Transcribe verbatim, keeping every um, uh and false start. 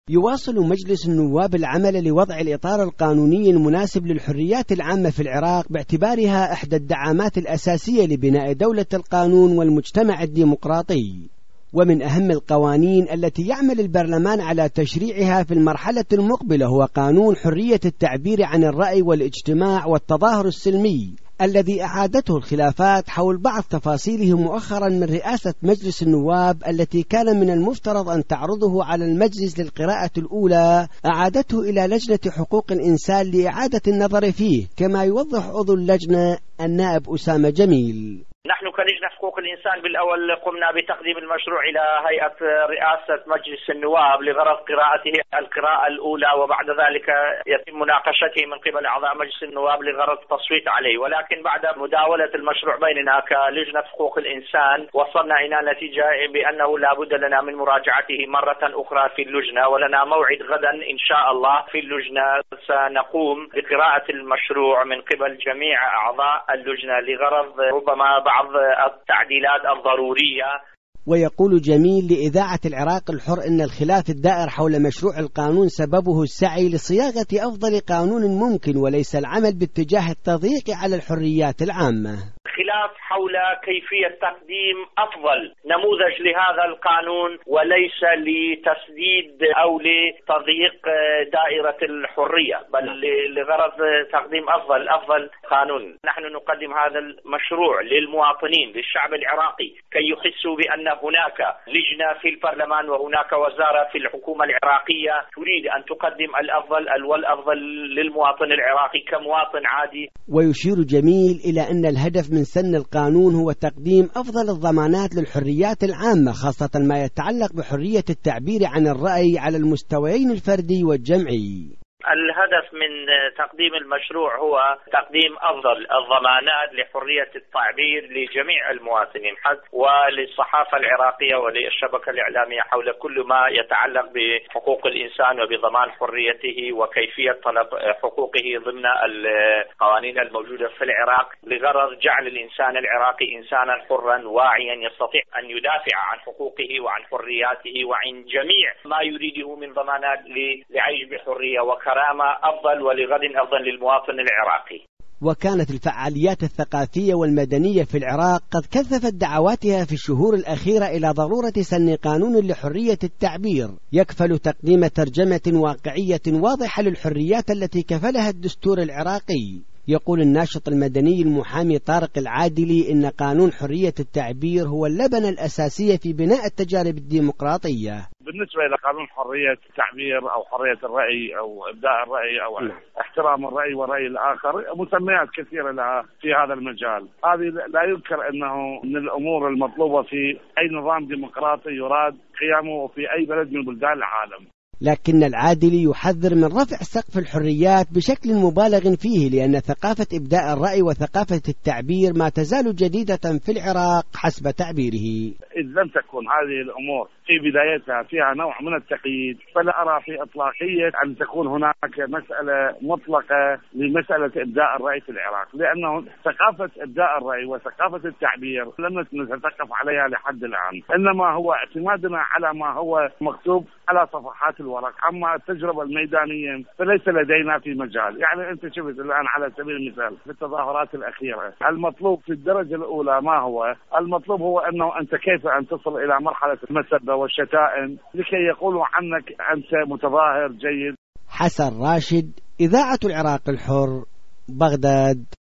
يواصل مجلس النواب العمل لوضع الإطار القانوني المناسب للحريات العامة في العراق باعتبارها إحدى الدعامات الأساسية لبناء دولة القانون والمجتمع الديمقراطي، ومن أهم القوانين التي يعمل البرلمان على تشريعها في المرحلة المقبلة هو قانون حرية التعبير عن الرأي والاجتماع والتظاهر السلمي، الذي أعادته الخلافات حول بعض تفاصيله مؤخرا من رئاسة مجلس النواب التي كان من المفترض أن تعرضه على المجلس للقراءة الأولى، أعادته إلى لجنة حقوق الإنسان لإعادة النظر فيه، كما يوضح عضو اللجنة النائب أسامة جميل. نحن كلجنة حقوق الإنسان بالأول قمنا بتقديم المشروع إلى هيئة رئاسة مجلس النواب لغرض قراءته القراءة الأولى، وبعد ذلك يتم مناقشته من قبل أعضاء مجلس النواب لغرض التصويت عليه. ولكن بعد مداولة المشروع بيننا كلجنة حقوق الإنسان وصلنا إلى نتيجة بأنه لا بد لنا من مراجعته مرة أخرى في اللجنة، ولنا موعد غدا إن شاء الله في اللجنة سنقوم بقراءة المشروع من قبل جميع أعضاء اللجنة لغرض ربما بعض التعديلات الضرورية. ويقول جميل لإذاعة العراق الحر إن الخلاف الدائر حول مشروع القانون سببه السعي لصياغة أفضل قانون ممكن وليس العمل باتجاه التضييق على الحريات العامة. خلاف حول كيفية تقديم أفضل نموذج لهذا القانون وليس لتسديد أو لتضييق دائرة الحرية، بل لغرض تقديم أفضل أفضل قانون. نحن نقدم هذا المشروع للمواطنين للشعب العراقي كي يحسوا بأن هناك لجنة في البرلمان وهناك وزارة في الحكومة العراقية تريد أن تقدم الأفضل والأفضل للمواطن العراقي كمواطن عادي. ويشير جميل إلى أن الهدف من سن القانون هو تقديم أفضل الضمانات للحريات العامة، خاصة ما يتعلق بحرية التعبير عن الرأي على المستويين الفردي والجمعي. الهدف من تقديم المشروع هو تقديم أفضل الضمانات لحرية التعبير لجميع المواطنين وللصحافة العراقية وللشبكة الإعلامية حول كل ما يتعلق بحقوق الإنسان وبضمان حريته وكيفية طلب حقوقه ضمن القوانين الموجودة في العراق، لغرض جعل الإنسان العراقي إنسانا حرا واعيا يستطيع أن يدافع عن حقوقه وعن حرياته وعن جميع ما يريده من ضمانات لعيش بحرية وكرامة كرامة أفضل ولغد أفضل للمواطن العراقي. وكانت الفعاليات الثقافية والمدنية في العراق قد كثفت دعواتها في الشهور الأخيرة إلى ضرورة سن قانون لحرية التعبير يكفل تقديم ترجمة واقعية واضحة للحريات التي كفلها الدستور العراقي. يقول الناشط المدني المحامي طارق العادلي إن قانون حرية التعبير هو اللبنة الأساسية في بناء التجارب الديمقراطية. بالنسبة إلى قانون حرية التعبير أو حرية الرأي أو إبداء الرأي أو م. احترام الرأي والرأي الآخر، مسميات كثيرة لها في هذا المجال. هذه لا ينكر أنه من الأمور المطلوبة في أي نظام ديمقراطي يراد قيامه في أي بلد من بلدان العالم. لكن العادلي يحذر من رفع سقف الحريات بشكل مبالغ فيه، لأن ثقافة إبداء الرأي وثقافة التعبير ما تزال جديدة في العراق حسب تعبيره. إذ لم تكن هذه الأمور في بدايتها فيها نوع من التقييد، فلا أرى في إطلاقية أن تكون هناك مسألة مطلقة لمسألة إبداء الرأي في العراق، لأنه ثقافة إبداء الرأي وثقافة التعبير لم نتثقف عليها لحد الآن، إنما هو اعتمادنا على ما هو مكتوب على صفحات الورق. أما التجربة الميدانية فليس لدينا في مجال. يعني أنت شفت الآن على سبيل المثال في التظاهرات الأخيرة، المطلوب في الدرجة الأولى ما هو المطلوب هو أنه أنت كيف أن تصل إلى مرحلة المسبة والشتائم لكي يقولوا عنك أنت متظاهر جيد. حسن راشد، إذاعة العراق الحر، بغداد.